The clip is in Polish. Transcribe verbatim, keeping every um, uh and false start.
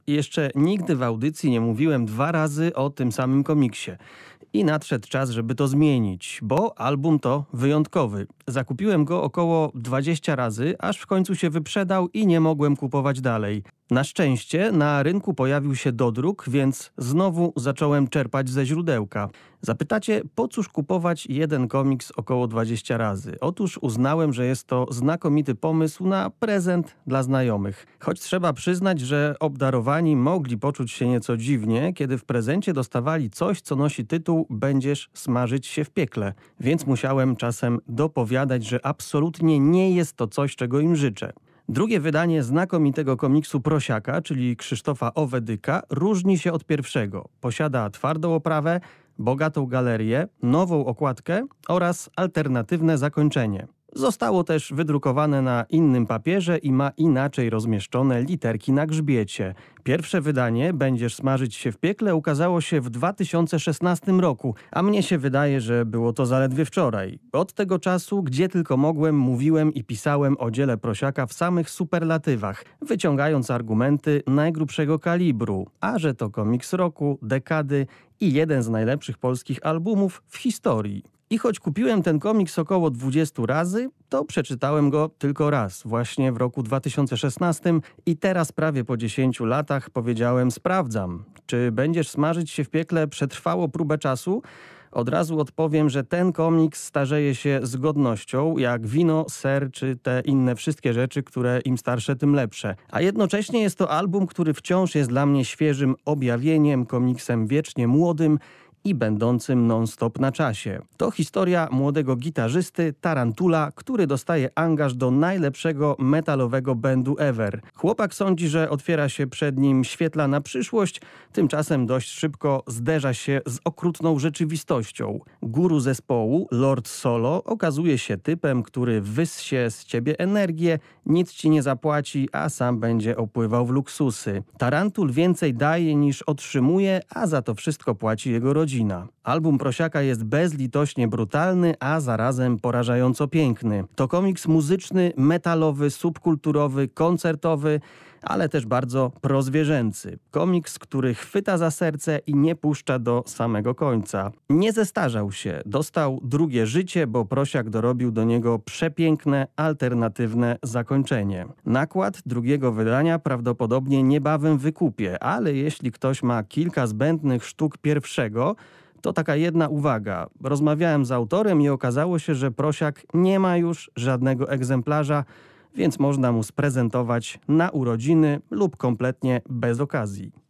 Jeszcze nigdy w audycji nie mówiłem dwa razy o tym samym komiksie. I nadszedł czas, żeby to zmienić, bo album to wyjątkowy. Zakupiłem go około dwadzieścia razy, aż w końcu się wyprzedał i nie mogłem kupować dalej. Na szczęście na rynku pojawił się dodruk, więc znowu zacząłem czerpać ze źródełka. Zapytacie, po cóż kupować jeden komiks około dwadzieścia razy? Otóż uznałem, że jest to znakomity pomysł na prezent dla znajomych. Choć trzeba przyznać, że obdarowani mogli poczuć się nieco dziwnie, kiedy w prezencie dostawali coś, co nosi tytuł „Będziesz smażyć się w piekle”. Więc musiałem czasem dopowiadać, że absolutnie nie jest to coś, czego im życzę. Drugie wydanie znakomitego komiksu Prosiaka, czyli Krzysztofa Owedyka, różni się od pierwszego. Posiada twardą oprawę, bogatą galerię, nową okładkę oraz alternatywne zakończenie. Zostało też wydrukowane na innym papierze i ma inaczej rozmieszczone literki na grzbiecie. Pierwsze wydanie „Będziesz smażyć się w piekle” ukazało się w dwa tysiące szesnastym roku, a mnie się wydaje, że było to zaledwie wczoraj. Od tego czasu, gdzie tylko mogłem, mówiłem i pisałem o dziele Prosiaka w samych superlatywach, wyciągając argumenty najgrubszego kalibru, a że to komiks roku, dekady i jeden z najlepszych polskich albumów w historii. I choć kupiłem ten komiks około dwudziestu razy, to przeczytałem go tylko raz, właśnie w roku dwa tysiące szesnastym i teraz prawie po dziesięciu latach powiedziałem: sprawdzam, czy Będziesz smażyć się w piekle przetrwało próbę czasu? Od razu odpowiem, że ten komiks starzeje się z godnością, jak wino, ser czy te inne wszystkie rzeczy, które im starsze, tym lepsze. A jednocześnie jest to album, który wciąż jest dla mnie świeżym objawieniem, komiksem wiecznie młodym i będącym non-stop na czasie. To historia młodego gitarzysty Tarantula, który dostaje angaż do najlepszego metalowego bandu ever. Chłopak sądzi, że otwiera się przed nim świetlana przyszłość, tymczasem dość szybko zderza się z okrutną rzeczywistością. Guru zespołu, Lord Solo, okazuje się typem, który wyssie z ciebie energię, nic ci nie zapłaci, a sam będzie opływał w luksusy. Tarantul więcej daje niż otrzymuje, a za to wszystko płaci jego rodzina. Album Prosiaka jest bezlitośnie brutalny, a zarazem porażająco piękny. To komiks muzyczny, metalowy, subkulturowy, koncertowy, ale też bardzo prozwierzęcy. Komiks, który chwyta za serce i nie puszcza do samego końca. Nie zestarzał się, dostał drugie życie, bo Prosiak dorobił do niego przepiękne, alternatywne zakończenie. Nakład drugiego wydania prawdopodobnie niebawem wykupię, ale jeśli ktoś ma kilka zbędnych sztuk pierwszego, to taka jedna uwaga. Rozmawiałem z autorem i okazało się, że Prosiak nie ma już żadnego egzemplarza, więc można mu sprezentować na urodziny lub kompletnie bez okazji.